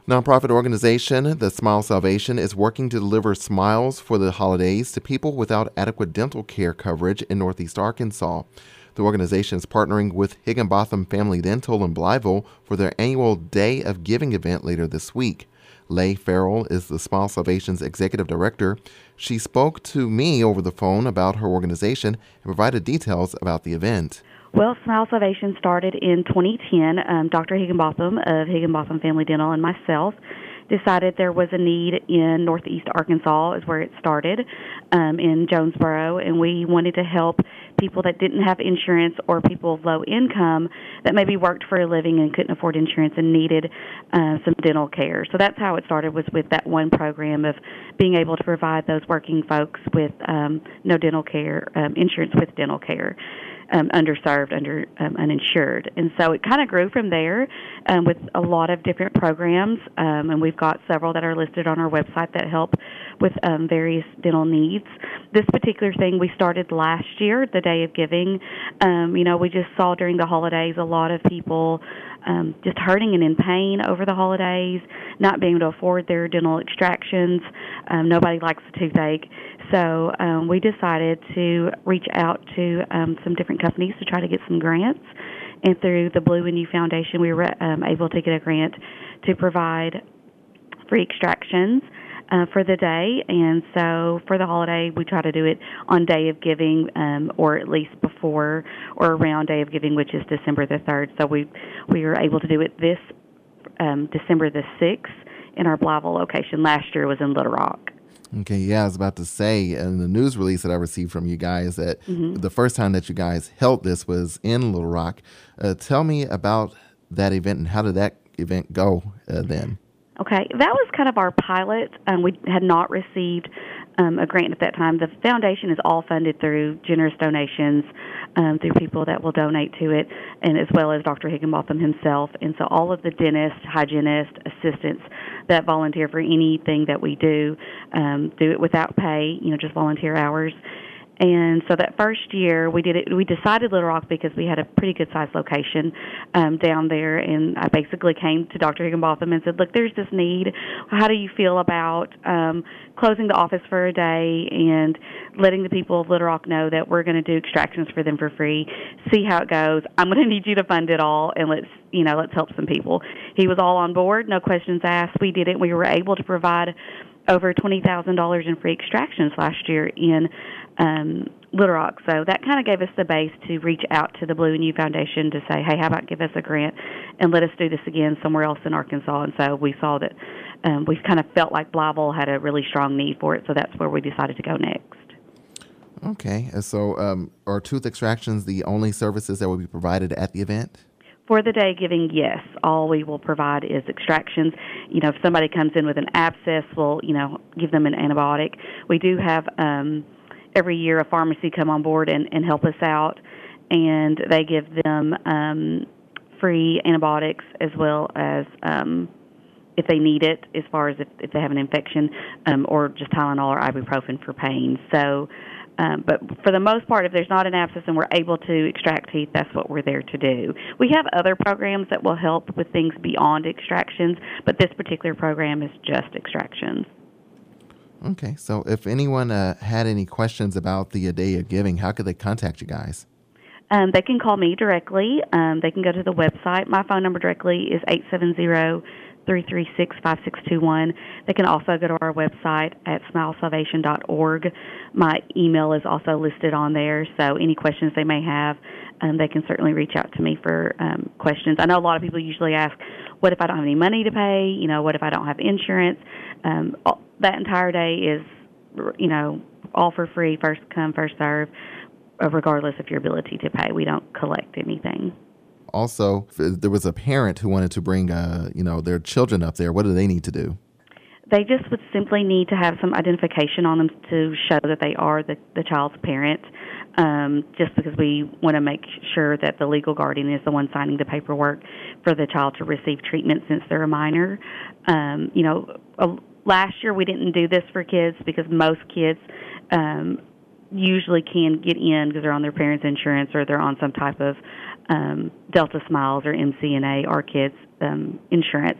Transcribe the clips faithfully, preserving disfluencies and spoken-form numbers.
Nonprofit organization The Smile Salvation is working to deliver smiles for the holidays to people without adequate dental care coverage in Northeast Arkansas. The organization is partnering with Higginbotham Family Dental in Blytheville for their annual Day of Giving event later this week. Leigh Farrell is the Smile Salvation's executive director. She spoke to me over the phone about her organization and provided details about the event. Well, Smile Salvation started in twenty ten. Um, Doctor Higginbotham of Higginbotham Family Dental and myself decided there was a need in Northeast Arkansas, is where it started, um, in Jonesboro, and we wanted to help people that didn't have insurance or people of low income that maybe worked for a living and couldn't afford insurance and needed uh, some dental care. So that's how it started, was with that one program of being able to provide those working folks with um, no dental care, um, insurance with dental care. Um, underserved, under um, uninsured. And so it kind of grew from there um, with a lot of different programs, um, and we've got several that are listed on our website that help with um, various dental needs. This particular thing we started last year, the Day of Giving. Um, you know, we just saw during the holidays a lot of people um, just hurting and in pain over the holidays, not being able to afford their dental extractions. Um, nobody likes a toothache. So um, we decided to reach out to um, some different companies to try to get some grants. And through the Blue and You Foundation, we were um, able to get a grant to provide free extractions uh, for the day. And so for the holiday, we try to do it on Day of Giving, um, or at least before or around Day of Giving, which is December the third. So we, we were able to do it this um, December the sixth in our Blytheville location. Last year was in Little Rock. Okay, yeah, I was about to say, in the news release that I received from you guys, that mm-hmm. the first time that you guys held this was in Little Rock. Uh, tell me about that event, and how did that event go uh, then? Okay, that was kind of our pilot. Um, we had not received um, a grant at that time. The foundation is all funded through generous donations, um, through people that will donate to it, and as well as Doctor Higginbotham himself. And so all of the dentists, hygienists, assistants that volunteer for anything that we do, um, do it without pay, you know, just volunteer hours. And so that first year, we did it. We decided Little Rock because we had a pretty good-sized location um, down there, and I basically came to Doctor Higginbotham and said, look, there's this need. How do you feel about um, closing the office for a day and letting the people of Little Rock know that we're going to do extractions for them for free, see how it goes. I'm going to need you to fund it all, and let's, you know, let's help some people. He was all on board, no questions asked. We did it. We were able to provide over twenty thousand dollars in free extractions last year in um, Little Rock. So that kind of gave us the base to reach out to the Blue and You Foundation to say, hey, how about give us a grant and let us do this again somewhere else in Arkansas. And so we saw that um, we kind of felt like Blytheville had a really strong need for it, so that's where we decided to go next. Okay. So um, are tooth extractions the only services that will be provided at the event? For the Day Giving, yes. All we will provide is extractions. You know, if somebody comes in with an abscess, we'll, you know, give them an antibiotic. We do have um, every year a pharmacy come on board and, and help us out, and they give them um, free antibiotics as well as um, if they need it, as far as if, if they have an infection, um, or just Tylenol or ibuprofen for pain. So, Um, but for the most part, if there's not an abscess and we're able to extract teeth, that's what we're there to do. We have other programs that will help with things beyond extractions, but this particular program is just extractions. Okay, so if anyone uh, had any questions about the uh, Day of Giving, how could they contact you guys? Um, they can call me directly. Um, they can go to the website. My phone number directly is eight seven zero, three three six, five six two one. They can also go to our website at smile salvation dot org. My email is also listed on there, so any questions they may have, um, they can certainly reach out to me for um, questions. I know a lot of people usually ask, what if I don't have any money to pay? You know, what if I don't have insurance? Um, all, that entire day is, you know, all for free, first come, first serve, regardless of your ability to pay. We don't collect anything. Also, if there was a parent who wanted to bring, uh, you know, their children up there, what do they need to do? They just would simply need to have some identification on them to show that they are the, the child's parent, um, just because we want to make sure that the legal guardian is the one signing the paperwork for the child to receive treatment since they're a minor. Um, you know, uh, last year we didn't do this for kids because most kids um, usually can get in because they're on their parents' insurance or they're on some type of um, Delta Smiles or M C N A, our kids' um, insurance.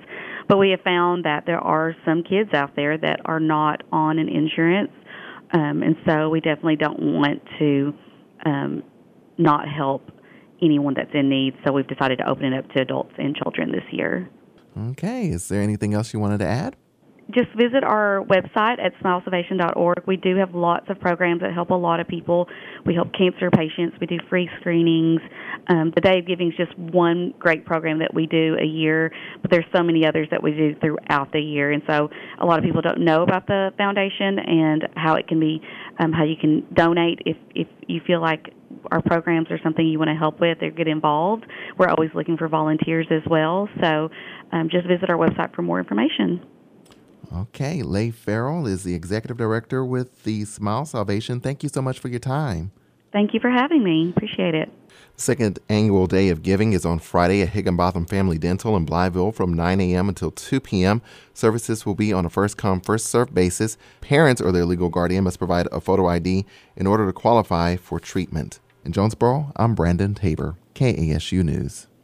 But we have found that there are some kids out there that are not on an insurance, um, and so we definitely don't want to um, not help anyone that's in need. So we've decided to open it up to adults and children this year. Okay. Is there anything else you wanted to add? Just visit our website at smile salvation dot org. We do have lots of programs that help a lot of people. We help cancer patients. We do free screenings. Um, the Day of Giving is just one great program that we do a year, but there's so many others that we do throughout the year. And so a lot of people don't know about the foundation and how it can be, um, how you can donate if, if you feel like our programs are something you want to help with or get involved. We're always looking for volunteers as well. So um, just visit our website for more information. Okay. Leigh Farrell is the executive director with the Smile Salvation. Thank you so much for your time. Thank you for having me. Appreciate it. Second annual Day of Giving is on Friday at Higginbotham Family Dental in Blytheville from nine a.m. until two p.m. Services will be on a first-come, first-served basis. Parents or their legal guardian must provide a photo I D in order to qualify for treatment. In Jonesboro, I'm Brandon Tabor, K A S U News.